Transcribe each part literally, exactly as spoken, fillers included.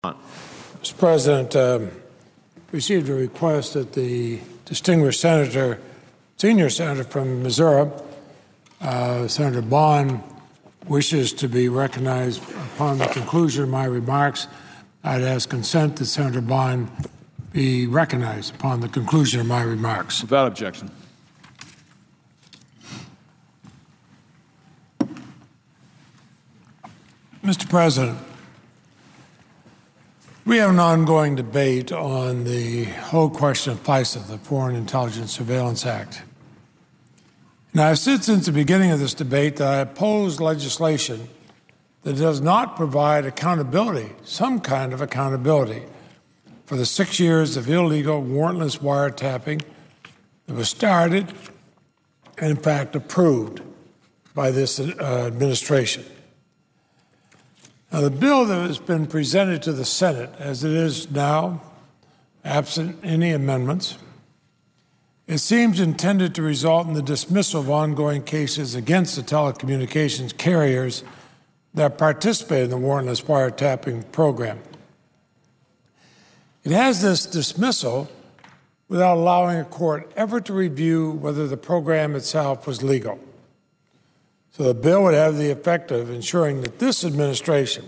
Mister President, um, received a request that the distinguished senator, senior senator from Missouri, uh, Senator Bond, wishes to be recognized upon the conclusion of my remarks. I'd ask consent that Senator Bond be recognized upon the conclusion of my remarks. Without objection. Mister President, we have an ongoing debate on the whole question of FISA, the Foreign Intelligence Surveillance Act. Now, I've said since the beginning of this debate that I oppose legislation that does not provide accountability, some kind of accountability, for the six years of illegal warrantless wiretapping that was started and, in fact, approved by this uh, administration. Now, the bill that has been presented to the Senate, as it is now, absent any amendments, it seems intended to result in the dismissal of ongoing cases against the telecommunications carriers that participate in the warrantless wiretapping program. It has this dismissal without allowing a court ever to review whether the program itself was legal. So the bill would have the effect of ensuring that this administration,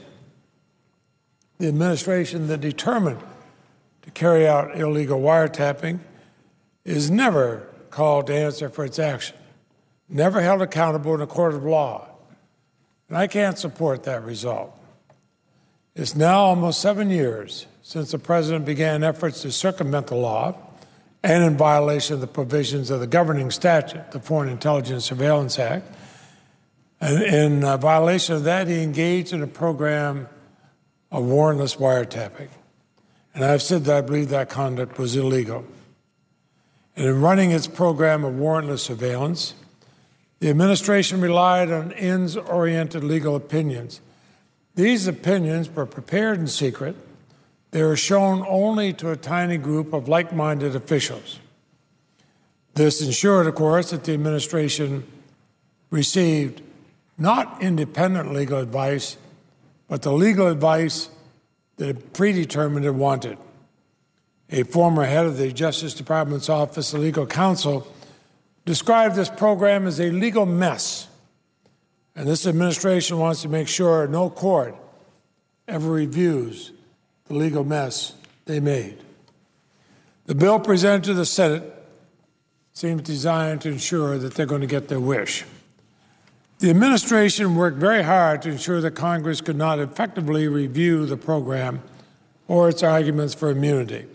the administration that determined to carry out illegal wiretapping, is never called to answer for its action, never held accountable in a court of law. And I can't support that result. It's now almost seven years since the President began efforts to circumvent the law and in violation of the provisions of the governing statute, the Foreign Intelligence Surveillance Act. And in uh, violation of that, he engaged in a program of warrantless wiretapping. And I've said that I believe that conduct was illegal. And in running its program of warrantless surveillance, the administration relied on ends-oriented legal opinions. These opinions were prepared in secret. They were shown only to a tiny group of like-minded officials. This ensured, of course, that the administration received not independent legal advice, but the legal advice that it predetermined it wanted. A former head of the Justice Department's Office of Legal Counsel described this program as a legal mess, and this administration wants to make sure no court ever reviews the legal mess they made. The bill presented to the Senate seems designed to ensure that they're going to get their wish. The administration worked very hard to ensure that Congress could not effectively review the program or its arguments for immunity.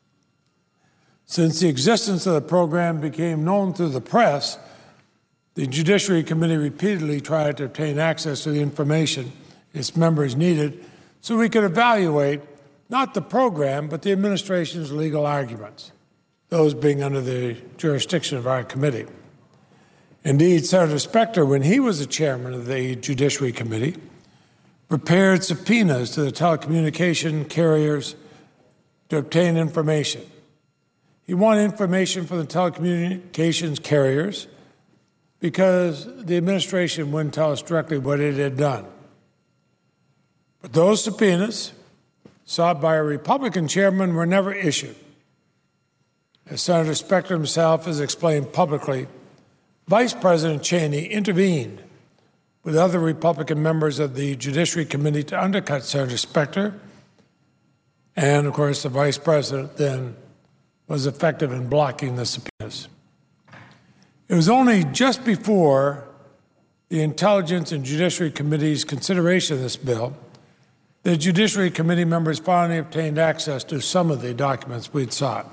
Since the existence of the program became known through the press, the Judiciary Committee repeatedly tried to obtain access to the information its members needed so we could evaluate not the program, but the administration's legal arguments, those being under the jurisdiction of our committee. Indeed, Senator Specter, when he was the chairman of the Judiciary Committee, prepared subpoenas to the telecommunication carriers to obtain information. He wanted information from the telecommunications carriers because the administration wouldn't tell us directly what it had done. But those subpoenas, sought by a Republican chairman, were never issued. As Senator Specter himself has explained publicly, Vice President Cheney intervened with other Republican members of the Judiciary Committee to undercut Senator Specter, and, of course, the Vice President then was effective in blocking the subpoenas. It was only just before the Intelligence and Judiciary Committee's consideration of this bill that Judiciary Committee members finally obtained access to some of the documents we'd sought.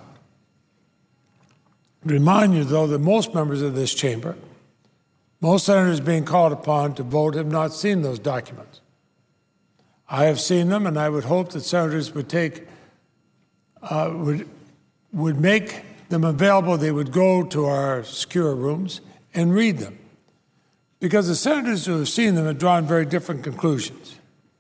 I remind you, though, that most members of this chamber, most senators being called upon to vote, have not seen those documents. I have seen them, and I would hope that senators would take, uh, would, would make them available. They would go to our secure rooms and read them, because the senators who have seen them have drawn very different conclusions.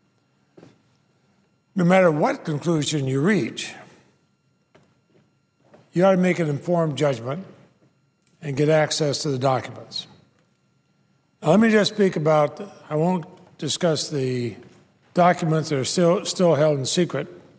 No matter what conclusion you reach, you ought to make an informed judgment and get access to the documents. Now, let me just speak about, I won't discuss the documents that are still, still held in secret,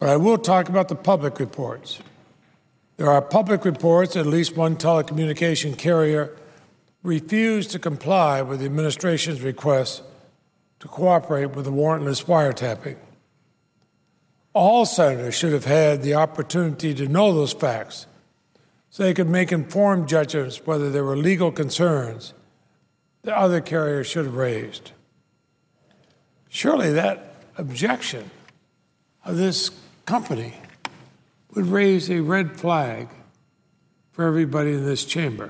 But I will talk about the public reports. There are public reports that at least one telecommunication carrier refused to comply with the administration's request to cooperate with the warrantless wiretapping. All senators should have had the opportunity to know those facts so they could make informed judgments whether there were legal concerns that other carriers should have raised. Surely that objection of this company would raise a red flag for everybody in this chamber.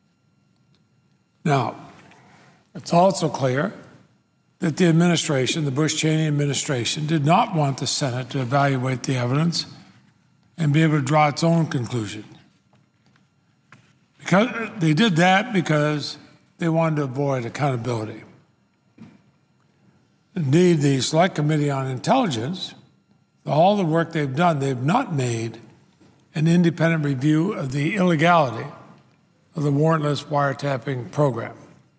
Now, it's also clear that the administration, the Bush-Cheney administration, did not want the Senate to evaluate the evidence and be able to draw its own conclusion. Because they did that because they wanted to avoid accountability. Indeed, the Select Committee on Intelligence, all the work they've done, they've not made an independent review of the illegality of the warrantless wiretapping program.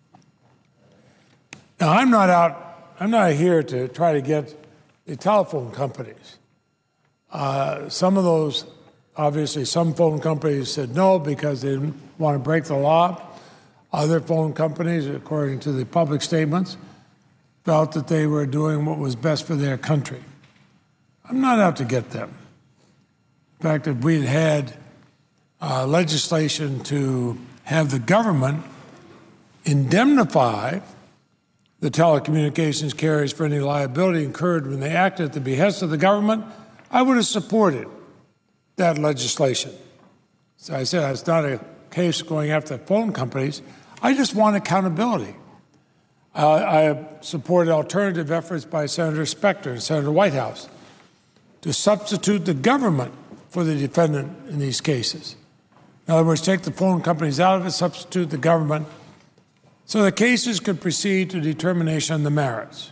Now, I'm not out, I'm not here to try to get the telephone companies. Uh, some of those, obviously, some phone companies said no because they didn't want to break the law. Other phone companies, according to the public statements, felt that they were doing what was best for their country. I'm not out to get them. In fact, if we had had uh, legislation to have the government indemnify the telecommunications carriers for any liability incurred when they acted at the behest of the government, I would have supported that legislation. So I said it's not a case going after phone companies. I just want accountability. Uh, I supported alternative efforts by Senator Specter and Senator Whitehouse to substitute the government for the defendant in these cases. In other words, take the phone companies out of it, substitute the government, so the cases could proceed to determination on the merits.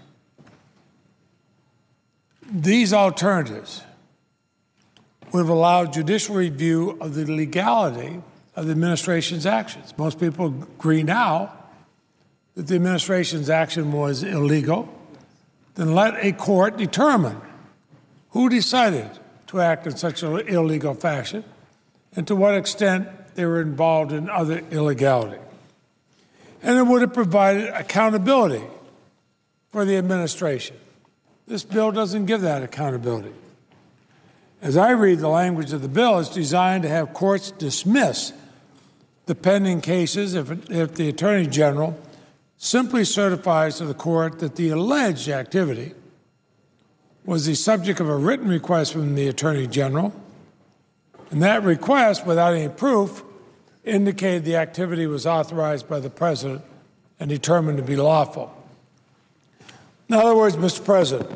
These alternatives would have allowed judicial review of the legality of the administration's actions. Most people agree now that the administration's action was illegal. Then let a court determine who decided to act in such an illegal fashion and to what extent they were involved in other illegality. And it would have provided accountability for the administration. This bill doesn't give that accountability. As I read the language of the bill, it's designed to have courts dismiss the pending cases if, it, if the Attorney General simply certifies to the court that the alleged activity was the subject of a written request from the Attorney General, and that request, without any proof, indicated the activity was authorized by the President and determined to be lawful. In other words, Mister President,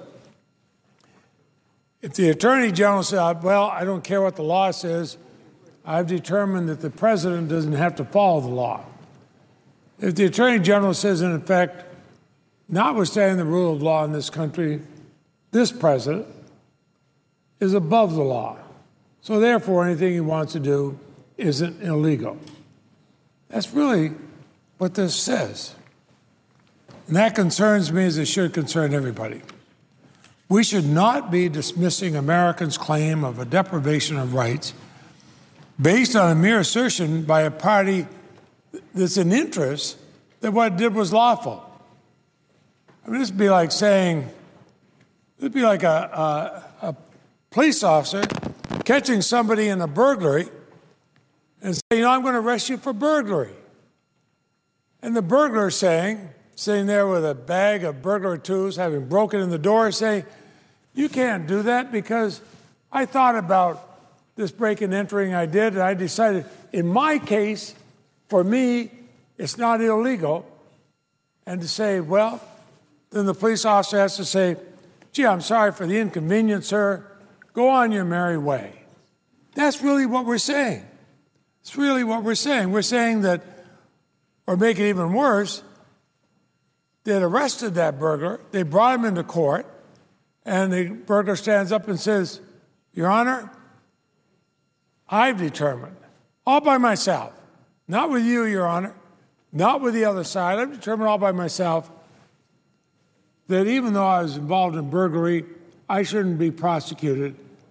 if the Attorney General said, well, I don't care what the law says, I've determined that the President doesn't have to follow the law. If the Attorney General says, in effect, notwithstanding the rule of law in this country, this President is above the law. So therefore, anything he wants to do isn't illegal. That's really what this says. And that concerns me as it should concern everybody. We should not be dismissing Americans' claim of a deprivation of rights based on a mere assertion by a party that's in interest that what it did was lawful. I mean, this would be like saying, it would be like a, a, a police officer catching somebody in a burglary and saying, you know, I'm going to arrest you for burglary. And the burglar saying, sitting there with a bag of burglar tools, having broken in the door, saying, you can't do that because I thought about this break and entering I did, and I decided, in my case, for me, it's not illegal. And to say, well, then the police officer has to say, gee, I'm sorry for the inconvenience, sir. Go on your merry way. That's really what we're saying. It's really what we're saying. We're saying that, or make it even worse, they had arrested that burglar, they brought him into court, and the burglar stands up and says, Your Honor, I've determined, all by myself, not with you, Your Honor, not with the other side, I've determined all by myself that even though I was involved in burglary, I shouldn't be prosecuted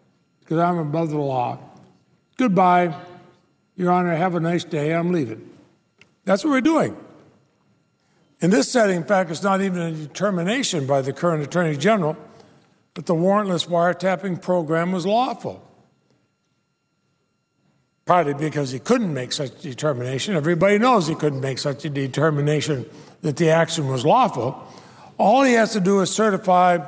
because I'm above the law. Goodbye, Your Honor, have a nice day, I'm leaving. That's what we're doing. In this setting, in fact, it's not even a determination by the current Attorney General that the warrantless wiretapping program was lawful. Partly because he couldn't make such a determination. Everybody knows he couldn't make such a determination that the action was lawful. All he has to do is certify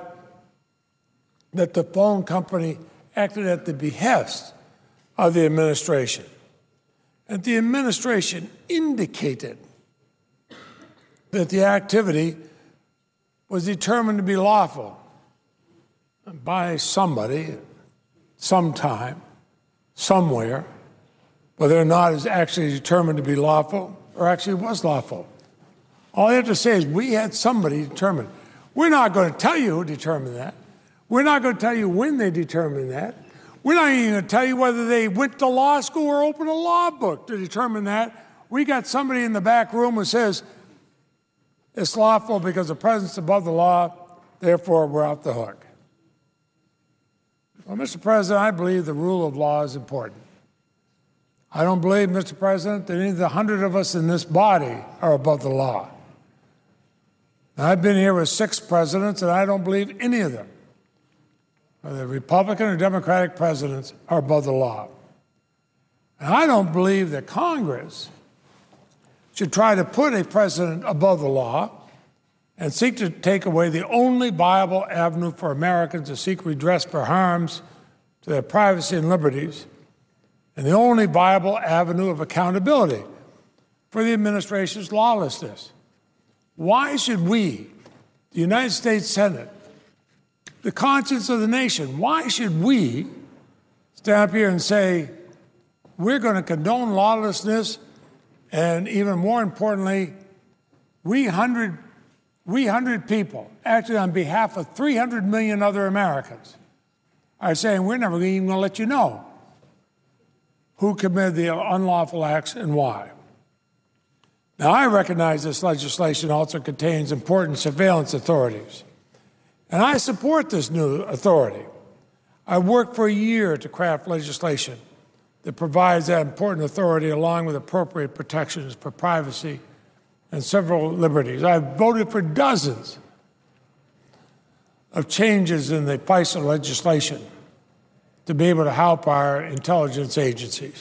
that the phone company acted at the behest of the administration. And the administration indicated that the activity was determined to be lawful by somebody, sometime, somewhere, whether or not it's actually determined to be lawful or actually was lawful. All you have to say is we had somebody determine. We're not going to tell you who determined that. We're not going to tell you when they determined that. We're not even going to tell you whether they went to law school or opened a law book to determine that. We got somebody in the back room who says it's lawful because the president's above the law, therefore we're off the hook. Well, Mister President, I believe the rule of law is important. I don't believe, Mister President, that any of the hundred of us in this body are above the law. Now, I've been here with six presidents, and I don't believe any of them, whether Republican or Democratic presidents, are above the law. And I don't believe that Congress should try to put a president above the law and seek to take away the only viable avenue for Americans to seek redress for harms to their privacy and liberties, and the only viable avenue of accountability for the administration's lawlessness. Why should we, the United States Senate, the conscience of the nation, why should we stand up here and say we're going to condone lawlessness, and even more importantly, we hundred, we hundred people, actually on behalf of three hundred million other Americans, are saying we're never even going to let you know who committed the unlawful acts and why. Now, I recognize this legislation also contains important surveillance authorities, and I support this new authority. I worked for a year to craft legislation that provides that important authority along with appropriate protections for privacy and civil liberties. I've voted for dozens of changes in the FISA legislation to be able to help our intelligence agencies.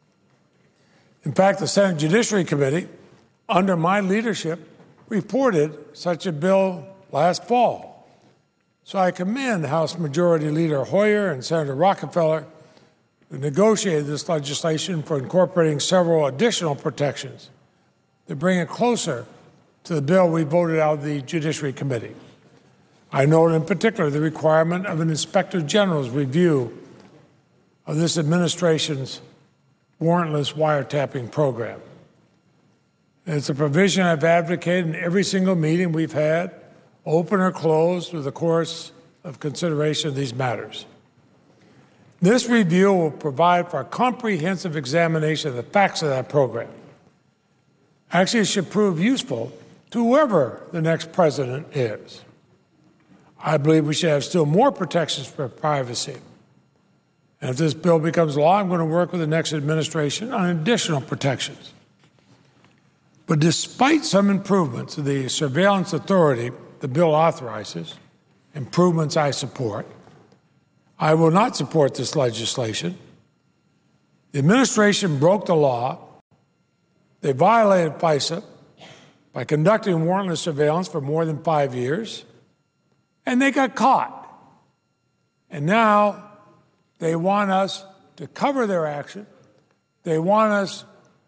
In fact, the Senate Judiciary Committee, under my leadership, reported such a bill last fall. So I commend House Majority Leader Hoyer and Senator Rockefeller, who negotiated this legislation for incorporating several additional protections to bring it closer to the bill we voted out of the Judiciary Committee. I note in particular the requirement of an Inspector General's review of this administration's warrantless wiretapping program. And it's a provision I've advocated in every single meeting we've had, open or closed, through the course of consideration of these matters. This review will provide for a comprehensive examination of the facts of that program. Actually, it should prove useful to whoever the next president is. I believe we should have still more protections for privacy. And if this bill becomes law, I'm going to work with the next administration on additional protections. But despite some improvements to the surveillance authority the bill authorizes, improvements I support, I will not support this legislation. The administration broke the law. They violated FISA by conducting warrantless surveillance for more than five years, and they got caught. And now they want us to cover their action. They want us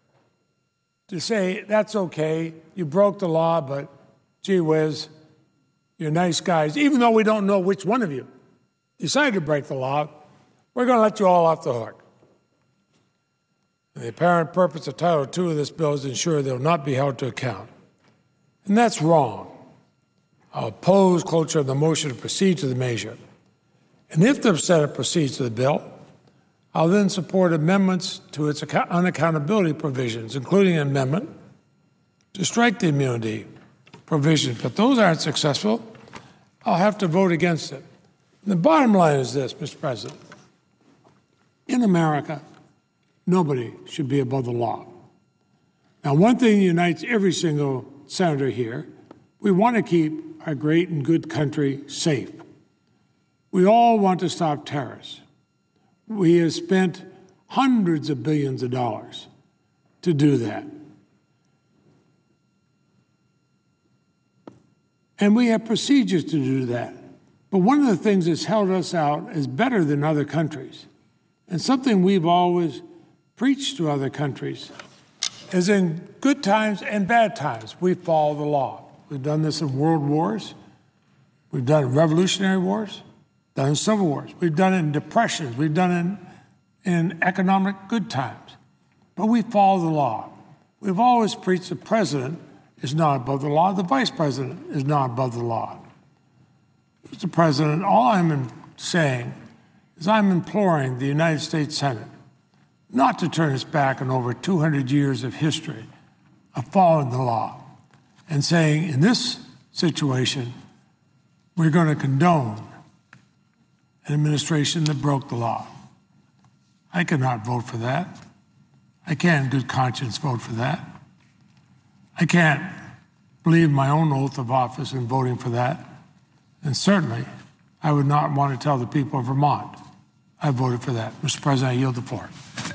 to say, that's okay, you broke the law, but gee whiz, you're nice guys. Even though we don't know which one of you decided to break the law, we're going to let you all off the hook. And the apparent purpose of Title two of this bill is to ensure they will not be held to account. And that's wrong. I'll oppose cloture of the motion to proceed to the measure. And if the Senate proceeds to the bill, I'll then support amendments to its unaccountability provisions, including an amendment to strike the immunity provisions. But those aren't successful. I'll have to vote against it. And the bottom line is this, Mister President. in America, nobody should be above the law. Now, one thing unites every single senator here: we want to keep our great and good country safe. We all want to stop terrorists. We have spent hundreds of billions of dollars to do that. And we have procedures to do that. But one of the things that's held us out as better than other countries, and something we've always preached to other countries, is in good times and bad times, we follow the law. We've done this in world wars. We've done it in revolutionary wars, done it in civil wars. We've done it in depressions. We've done it in, in economic good times. But we follow the law. We've always preached the president is not above the law. The vice president is not above the law. Mister President, all I'm saying is I'm imploring the United States Senate not to turn its back on over two hundred years of history of following the law and saying, in this situation, we're going to condone an administration that broke the law. I cannot vote for that. I can't in good conscience vote for that. I can't believe my own oath of office in voting for that. And certainly, I would not want to tell the people of Vermont I voted for that. Mister President, I yield the floor.